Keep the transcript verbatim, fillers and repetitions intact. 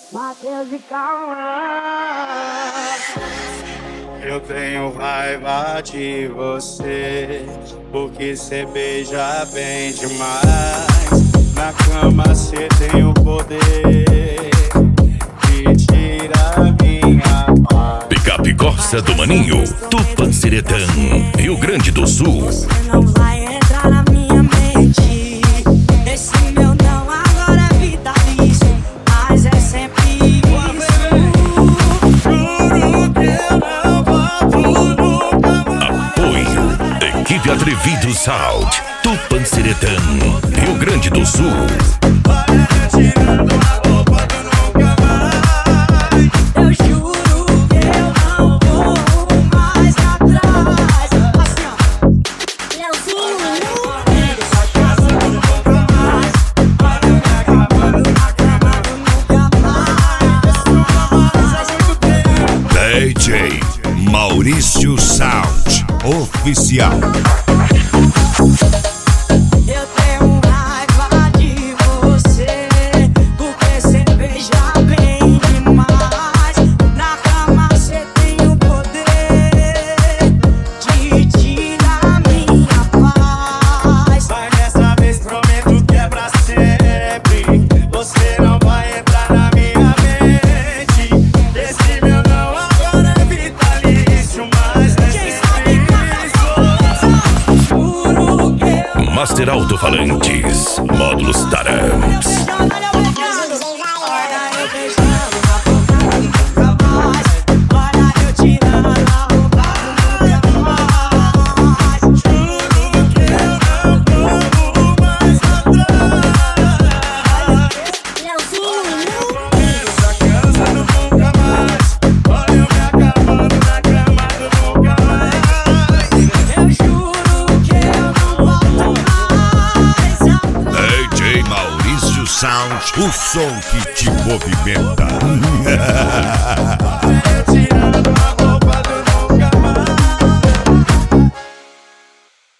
Matheus e Cauã. Eu tenho raiva de você, porque cê beija bem demais. Na cama cê tem o poder de tirar minha paz. Picape Corsa do Maninho, Tupanciretã, Rio Grande do Sul. Você não vai entrar na minha mente. Esse meu não agora é vitalício, mas é sempre isso. Juro que eu não volto nunca mais. Apoio Equipe Atrevido Sound, Tupanciretã, Rio Grande do Sul. Vai tirando a roupa do nunca mais. Eu juro que eu não vou mais atrás. Assim, ó. Leozinho. Essa casa do nunca mais. Olha me acabando na cama do nunca mais. Há muito tempo. D J Maurício Sound Oficial. Eu tenho raiva de você, porque cê beija bem demais. Na cama cê tem o poder de tirar minha paz. Mas dessa vez prometo que é pra sempre. Você não vai entrar na minha mente. Esse meu não agora é vitalício, mas é Quem sabe sempre canta com juro que eu Master Alto-Falantes, módulos Taramps. beijando, olha eu beijando. Olha eu beijando na boca do nunca mais. Olha eu tirando a roupa do nunca mais. juro que eu não como mais atrás. Essa casa do nunca mais. Olha eu me acabando na cama do nunca mais. Eu juro que eu não volto mais atrás. D J Maurício Sound, o som que te movimenta.